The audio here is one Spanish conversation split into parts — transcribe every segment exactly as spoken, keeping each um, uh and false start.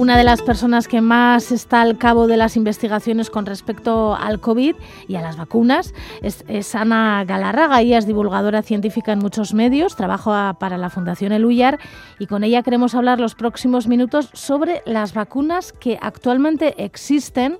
una de las personas que más está al cabo de las investigaciones con respecto al COVID y a las vacunas es, es Ana Galarraga. Ella es divulgadora científica en muchos medios, trabaja para la Fundación Eluyar y con ella queremos hablar los próximos minutos sobre las vacunas que actualmente existen.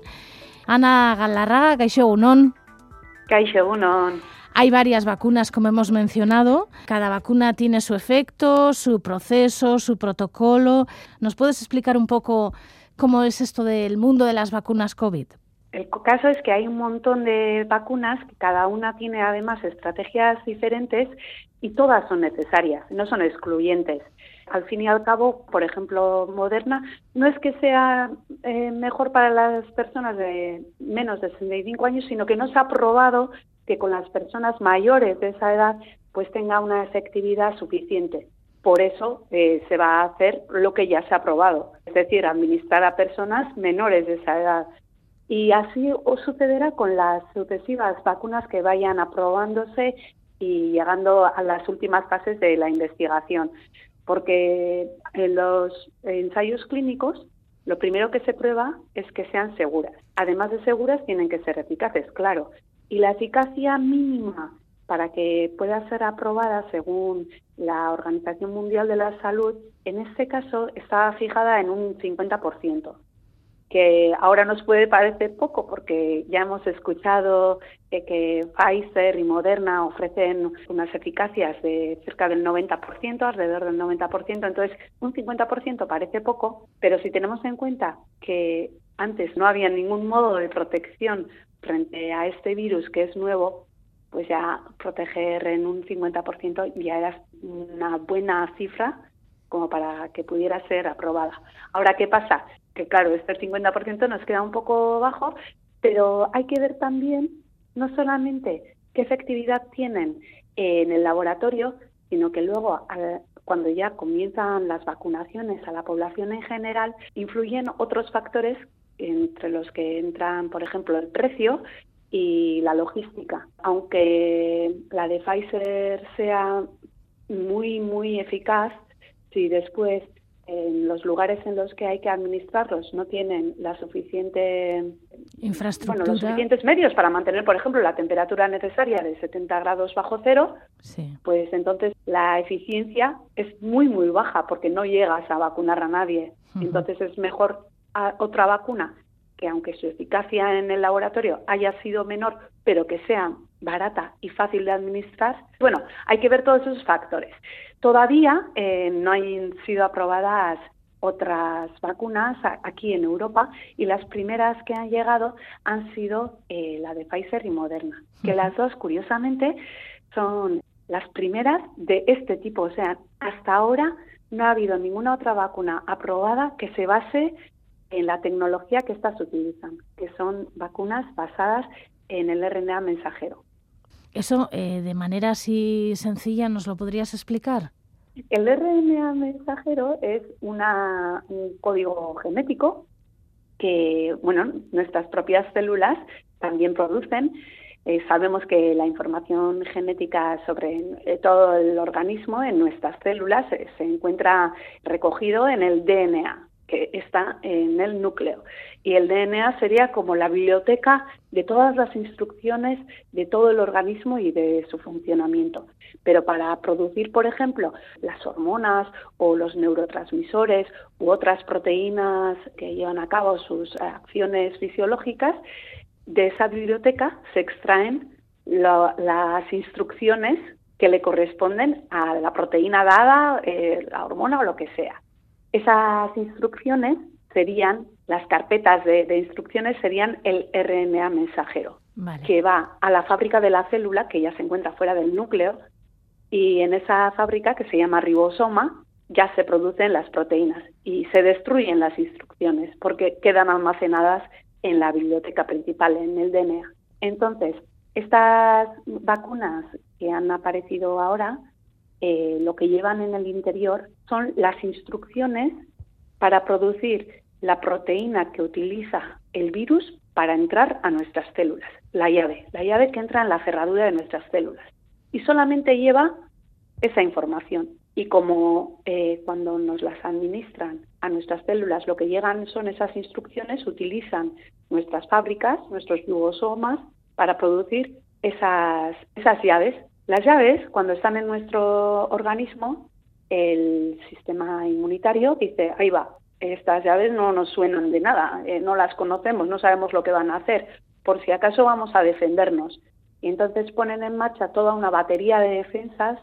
Ana Galarraga, kaixo egunon. Kaixo egunon. Hay varias vacunas, como hemos mencionado. Cada vacuna tiene su efecto, su proceso, su protocolo. ¿Nos puedes explicar un poco cómo es esto del mundo de las vacunas COVID? El caso es que hay un montón de vacunas, que cada una tiene además estrategias diferentes y todas son necesarias, no son excluyentes. Al fin y al cabo, por ejemplo, Moderna no es que sea eh, mejor para las personas de menos de sesenta y cinco años, sino que no se ha probado que con las personas mayores de esa edad pues tenga una efectividad suficiente. Por eso eh, se va a hacer lo que ya se ha probado, es decir, administrar a personas menores de esa edad. Y así os sucederá con las sucesivas vacunas que vayan aprobándose y llegando a las últimas fases de la investigación. Porque en los ensayos clínicos lo primero que se prueba es que sean seguras. Además de seguras, tienen que ser eficaces, claro. Y la eficacia mínima para que pueda ser aprobada según la Organización Mundial de la Salud, en este caso está fijada en un cincuenta por ciento, que ahora nos puede parecer poco porque ya hemos escuchado eh, que Pfizer y Moderna ofrecen unas eficacias de cerca del noventa por ciento, alrededor del noventa por ciento, entonces un cincuenta por ciento parece poco, pero si tenemos en cuenta que antes no había ningún modo de protección frente a este virus que es nuevo, pues ya proteger en un cincuenta por ciento ya era una buena cifra como para que pudiera ser aprobada. Ahora, ¿qué pasa? Que claro, este cincuenta por ciento nos queda un poco bajo, pero hay que ver también no solamente qué efectividad tienen en el laboratorio, sino que luego cuando ya comienzan las vacunaciones a la población en general, influyen otros factores entre los que entran, por ejemplo, el precio y la logística. Aunque la de Pfizer sea muy, muy eficaz, si después en los lugares en los que hay que administrarlos no tienen la suficiente infraestructura, bueno, los suficientes medios para mantener, por ejemplo, la temperatura necesaria de setenta grados bajo cero, sí. Pues entonces la eficiencia es muy, muy baja porque no llegas a vacunar a nadie. Uh-huh. Entonces es mejor a otra vacuna que, aunque su eficacia en el laboratorio haya sido menor, pero que sea barata y fácil de administrar. Bueno, hay que ver todos esos factores. Todavía eh, no han sido aprobadas otras vacunas aquí en Europa y las primeras que han llegado han sido eh, la de Pfizer y Moderna, que las dos, curiosamente, son las primeras de este tipo. O sea, hasta ahora no ha habido ninguna otra vacuna aprobada que se base en la tecnología que estas utilizan, que son vacunas basadas en el R N A mensajero. Eso, eh, de manera así sencilla, ¿nos lo podrías explicar? El R N A mensajero es una, un código genético que, bueno, nuestras propias células también producen. Eh, sabemos que la información genética sobre eh, todo el organismo en nuestras células eh, se encuentra recogido en el D N A, que está en el núcleo. Y el D N A sería como la biblioteca de todas las instrucciones de todo el organismo y de su funcionamiento. Pero para producir, por ejemplo, las hormonas o los neurotransmisores u otras proteínas que llevan a cabo sus acciones fisiológicas, de esa biblioteca se extraen lo, las instrucciones que le corresponden a la proteína dada, eh, la hormona o lo que sea. Esas instrucciones serían, las carpetas de, de instrucciones serían el R N A mensajero, vale, que va a la fábrica de la célula, que ya se encuentra fuera del núcleo, y en esa fábrica, que se llama ribosoma, ya se producen las proteínas y se destruyen las instrucciones porque quedan almacenadas en la biblioteca principal, en el D N A. Entonces, estas vacunas que han aparecido ahora, eh, lo que llevan en el interior son las instrucciones para producir la proteína que utiliza el virus para entrar a nuestras células, la llave, la llave que entra en la cerradura de nuestras células. Y solamente lleva esa información. Y como eh, cuando nos las administran a nuestras células, lo que llegan son esas instrucciones, utilizan nuestras fábricas, nuestros ribosomas, para producir esas, esas llaves. Las llaves, cuando están en nuestro organismo, el sistema inmunitario dice, ahí va, estas llaves no nos suenan de nada, eh, no las conocemos, no sabemos lo que van a hacer, por si acaso vamos a defendernos. Y entonces ponen en marcha toda una batería de defensas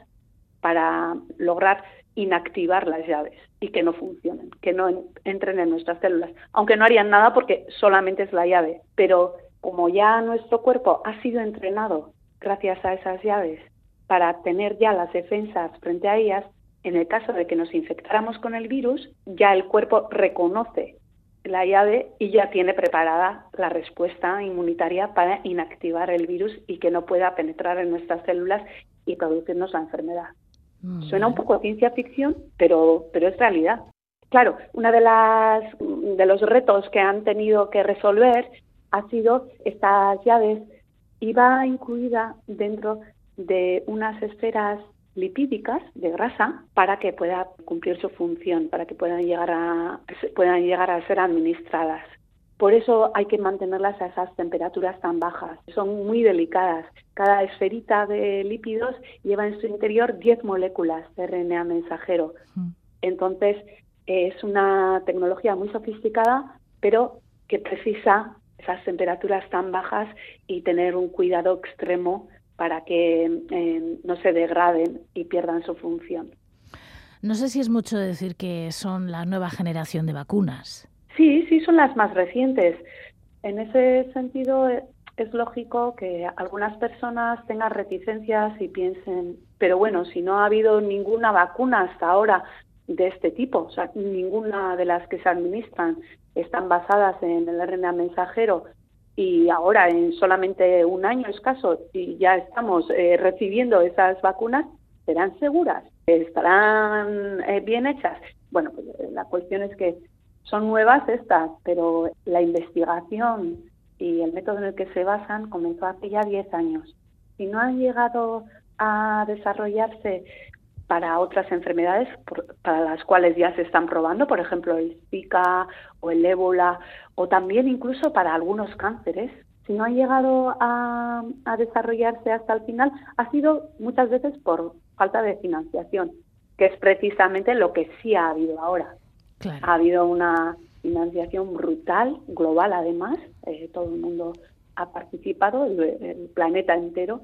para lograr inactivar las llaves y que no funcionen, que no entren en nuestras células, aunque no harían nada porque solamente es la llave, pero como ya nuestro cuerpo ha sido entrenado gracias a esas llaves para tener ya las defensas frente a ellas, en el caso de que nos infectáramos con el virus, ya el cuerpo reconoce la llave y ya tiene preparada la respuesta inmunitaria para inactivar el virus y que no pueda penetrar en nuestras células y producirnos la enfermedad. Suena un poco a ciencia ficción, pero, pero es realidad. Claro, uno de, las, de los retos que han tenido que resolver ha sido estas llaves. Iba incluida dentro de unas esferas lipídicas de grasa para que pueda cumplir su función, para que puedan llegar a, puedan llegar a ser administradas. Por eso hay que mantenerlas a esas temperaturas tan bajas. Son muy delicadas. Cada esferita de lípidos lleva en su interior diez moléculas de R N A mensajero. Entonces, es una tecnología muy sofisticada, pero que precisa esas temperaturas tan bajas y tener un cuidado extremo para que eh, no se degraden y pierdan su función. No sé si es mucho decir que son la nueva generación de vacunas. Sí, sí, son las más recientes. En ese sentido, es lógico que algunas personas tengan reticencias y piensen, pero bueno, si no ha habido ninguna vacuna hasta ahora de este tipo, o sea, ninguna de las que se administran están basadas en el R N A mensajero y ahora en solamente un año escaso y ya estamos eh, recibiendo esas vacunas, ¿serán seguras? ¿Estarán eh, bien hechas? Bueno, pues la cuestión es que son nuevas estas, pero la investigación y el método en el que se basan comenzó hace ya diez años. Si no han llegado a desarrollarse para otras enfermedades por, para las cuales ya se están probando, por ejemplo el Zika o el ébola, o también incluso para algunos cánceres, si no han llegado a, a desarrollarse hasta el final, ha sido muchas veces por falta de financiación, que es precisamente lo que sí ha habido ahora. Claro. Ha habido una financiación brutal, global además, eh, todo el mundo ha participado, el, el planeta entero,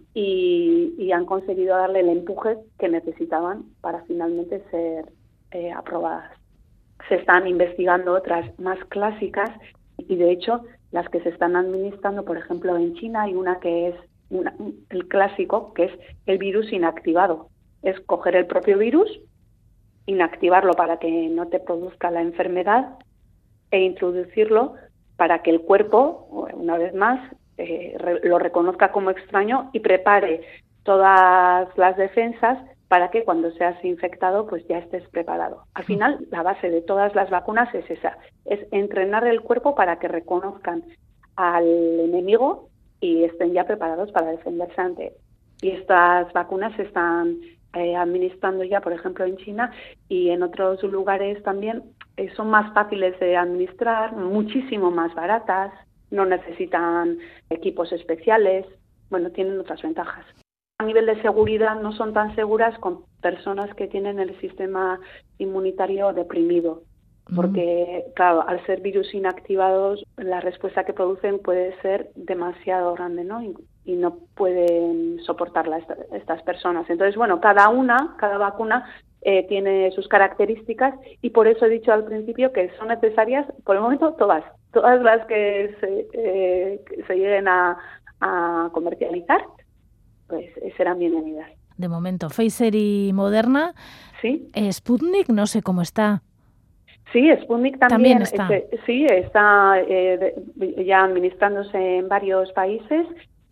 y, y han conseguido darle el empuje que necesitaban para finalmente ser eh, aprobadas. Se están investigando otras más clásicas y de hecho las que se están administrando, por ejemplo en China hay una que es una, el clásico, que es el virus inactivado. Es coger el propio virus, inactivarlo para que no te produzca la enfermedad e introducirlo para que el cuerpo, una vez más, eh, re, lo reconozca como extraño y prepare todas las defensas para que cuando seas infectado pues ya estés preparado. Al final, la base de todas las vacunas es esa, es entrenar el cuerpo para que reconozcan al enemigo y estén ya preparados para defenderse ante él. Y estas vacunas se están eh, administrando ya, por ejemplo, en China y en otros lugares también. Eh, son más fáciles de administrar, muchísimo más baratas, no necesitan equipos especiales, bueno, tienen otras ventajas. A nivel de seguridad no son tan seguras con personas que tienen el sistema inmunitario deprimido, porque, mm. claro, al ser virus inactivados, la respuesta que producen puede ser demasiado grande, ¿no? Y, y no pueden soportarla esta, estas personas. Entonces, bueno, cada una, cada vacuna eh, tiene sus características y por eso he dicho al principio que son necesarias, por el momento, todas, todas las que se, eh, que se lleguen a, a comercializar, pues serán bienvenidas. De momento, Pfizer y Moderna. Sí. Sputnik, no sé cómo está. Sí, Sputnik también, también está. Este, sí, está eh, de, ya administrándose en varios países.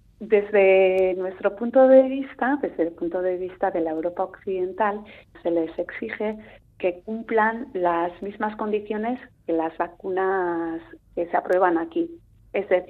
Desde nuestro punto de vista, desde el punto de vista de la Europa occidental, se les exige que cumplan las mismas condiciones que las vacunas que se aprueban aquí. Es decir,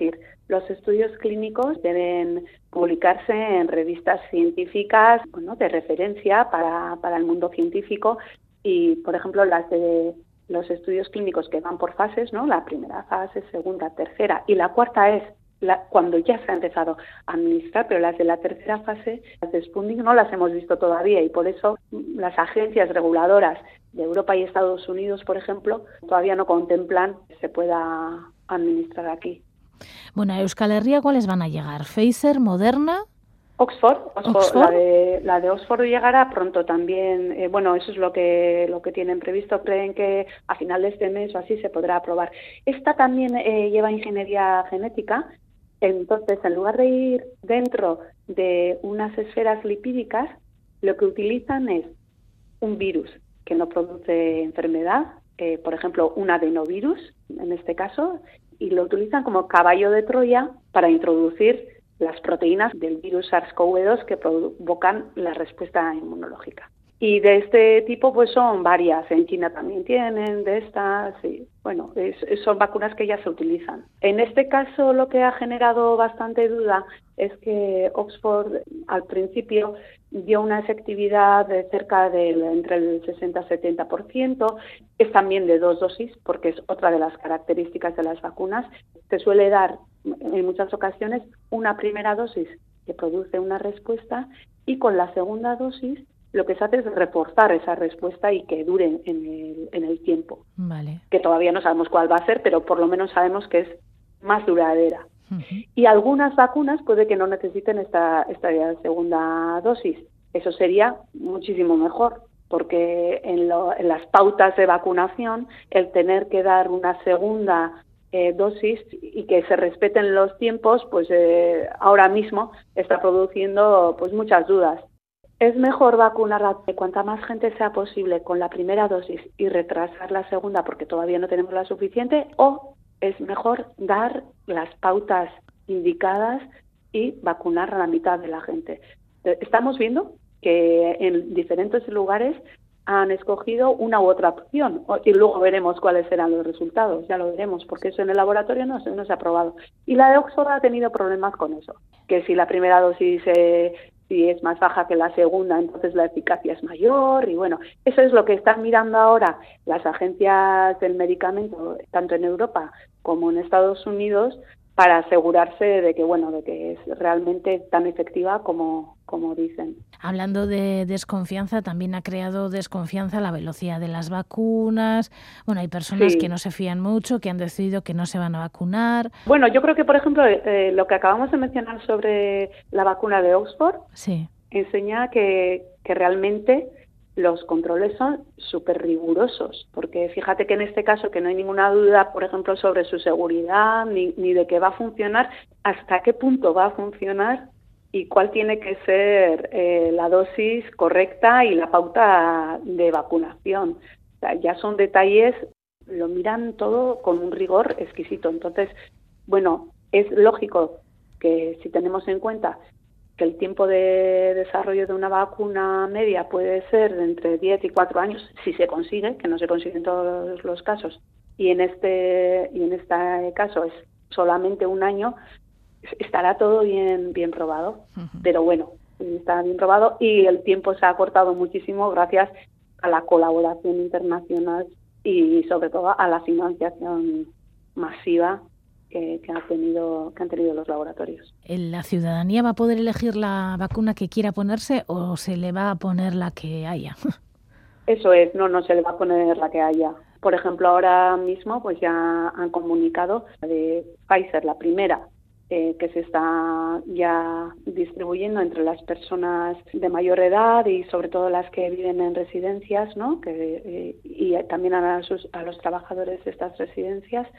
los estudios clínicos deben publicarse en revistas científicas, bueno, de referencia para, para el mundo científico y, por ejemplo, las de los estudios clínicos que van por fases, ¿no? La primera fase, segunda, tercera y la cuarta es la, cuando ya se ha empezado a administrar, pero las de la tercera fase, las de Sputnik, no las hemos visto todavía y por eso las agencias reguladoras de Europa y Estados Unidos, por ejemplo, todavía no contemplan que se pueda administrar aquí. Bueno, a Euskal Herria, ¿cuáles van a llegar? ¿Pfizer, Moderna? Oxford, Oxford, Oxford. La, de, la de Oxford llegará pronto también. Eh, bueno, eso es lo que lo que tienen previsto. Creen que a final de este mes o así se podrá aprobar. Esta también eh, lleva ingeniería genética. Entonces, en lugar de ir dentro de unas esferas lipídicas, lo que utilizan es un virus que no produce enfermedad, eh, por ejemplo, un adenovirus, en este caso, y lo utilizan como caballo de Troya para introducir las proteínas del virus SARS-CoV dos que provocan la respuesta inmunológica. Y de este tipo pues son varias, en China también tienen de estas, y bueno, es, son vacunas que ya se utilizan. En este caso lo que ha generado bastante duda es que Oxford al principio dio una efectividad de cerca del entre el sesenta y setenta por ciento, es también de dos dosis porque es otra de las características de las vacunas. Se suele dar en muchas ocasiones una primera dosis que produce una respuesta y con la segunda dosis lo que se hace es reforzar esa respuesta y que dure en el, en el tiempo. Vale. Que todavía no sabemos cuál va a ser, pero por lo menos sabemos que es más duradera. Uh-huh. Y algunas vacunas puede que no necesiten esta, esta segunda dosis. Eso sería muchísimo mejor, porque en, lo, en las pautas de vacunación el tener que dar una segunda eh, dosis y que se respeten los tiempos, pues eh, ahora mismo está produciendo pues muchas dudas. Es mejor vacunar a cuanta más gente sea posible con la primera dosis y retrasar la segunda porque todavía no tenemos la suficiente, o es mejor dar las pautas indicadas y vacunar a la mitad de la gente. Estamos viendo que en diferentes lugares han escogido una u otra opción y luego veremos cuáles serán los resultados, ya lo veremos, porque eso en el laboratorio no, no se ha probado. Y la de Oxford ha tenido problemas con eso, que si la primera dosis eh, si es más baja que la segunda, entonces la eficacia es mayor y bueno, eso es lo que están mirando ahora las agencias del medicamento, tanto en Europa como en Estados Unidos, para asegurarse de que bueno, de que es realmente tan efectiva como, como dicen. Hablando de desconfianza, también ha creado desconfianza la velocidad de las vacunas. Bueno, hay personas Sí. que no se fían mucho, que han decidido que no se van a vacunar. Bueno, yo creo que, por ejemplo, eh, lo que acabamos de mencionar sobre la vacuna de Oxford sí. enseña que, que realmente los controles son súper rigurosos, porque fíjate que en este caso que no hay ninguna duda, por ejemplo, sobre su seguridad, ni, ni de que va a funcionar, hasta qué punto va a funcionar y cuál tiene que ser eh, la dosis correcta y la pauta de vacunación. O sea, ya son detalles, lo miran todo con un rigor exquisito. Entonces, bueno, es lógico que si tenemos en cuenta que el tiempo de desarrollo de una vacuna media puede ser de entre diez y cuatro años, si se consigue, que no se consigue en todos los casos, y en este y en este caso es solamente un año, estará todo bien bien probado. Uh-huh. Pero bueno, está bien probado y el tiempo se ha acortado muchísimo gracias a la colaboración internacional y sobre todo a la financiación masiva Que, que, ha tenido, que han tenido los laboratorios. ¿La ciudadanía va a poder elegir la vacuna que quiera ponerse o se le va a poner la que haya? Eso es, no, no se le va a poner la que haya. Por ejemplo, ahora mismo pues ya han comunicado de Pfizer, la primera, eh, que se está ya distribuyendo entre las personas de mayor edad y sobre todo las que viven en residencias, ¿no? Que, eh, y también a, sus, a los trabajadores de estas residencias.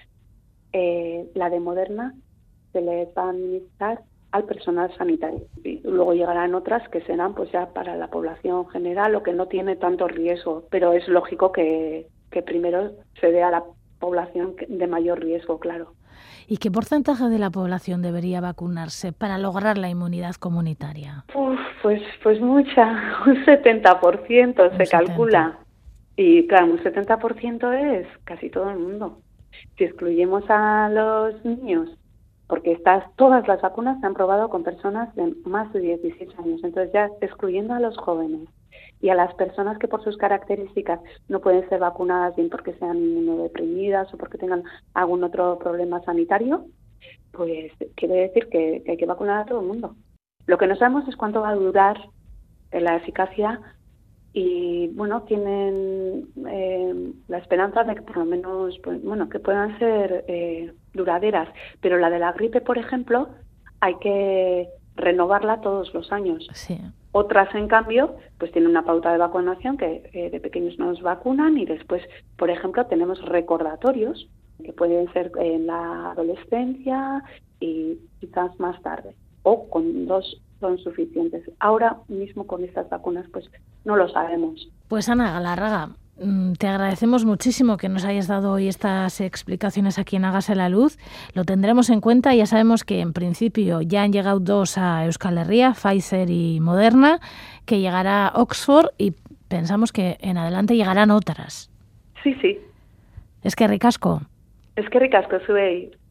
Eh, la de Moderna se les va a administrar al personal sanitario y luego llegarán otras que serán pues ya para la población general o que no tiene tanto riesgo, pero es lógico que, que primero se dé a la población de mayor riesgo, claro. ¿Y qué porcentaje de la población debería vacunarse para lograr la inmunidad comunitaria? Uf, pues pues mucha, un setenta por ciento se calcula. Y claro, un setenta por ciento es casi todo el mundo. Si excluimos a los niños porque estas, todas las vacunas se han probado con personas de más de dieciséis años, entonces ya excluyendo a los jóvenes y a las personas que por sus características no pueden ser vacunadas bien porque sean inmunodeprimidas o porque tengan algún otro problema sanitario, pues quiere decir que, que hay que vacunar a todo el mundo. Lo que no sabemos es cuánto va a durar la eficacia y, bueno, tienen eh, la esperanza de que por lo menos, pues, bueno, que puedan ser eh, duraderas. Pero la de la gripe, por ejemplo, hay que renovarla todos los años. Sí. Otras, en cambio, pues tienen una pauta de vacunación que eh, de pequeños nos vacunan y después, por ejemplo, tenemos recordatorios que pueden ser en la adolescencia y quizás más tarde. O con dos son suficientes. Ahora mismo con estas vacunas pues no lo sabemos. Pues Ana Galarraga, te agradecemos muchísimo que nos hayas dado hoy estas explicaciones aquí en Hágase la Luz. Lo tendremos en cuenta. Ya sabemos que en principio ya han llegado dos a Euskal Herria, Pfizer y Moderna, que llegará Oxford y pensamos que en adelante llegarán otras. Sí, sí. Es que ricasco. Es que ricasco, zuei.